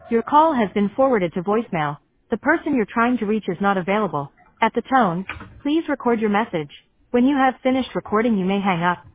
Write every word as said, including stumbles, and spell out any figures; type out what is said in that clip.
Your call has been forwarded to voicemail. The person you're trying to reach is not available. At the tone, please record your message. When you have finished recording, you may hang up.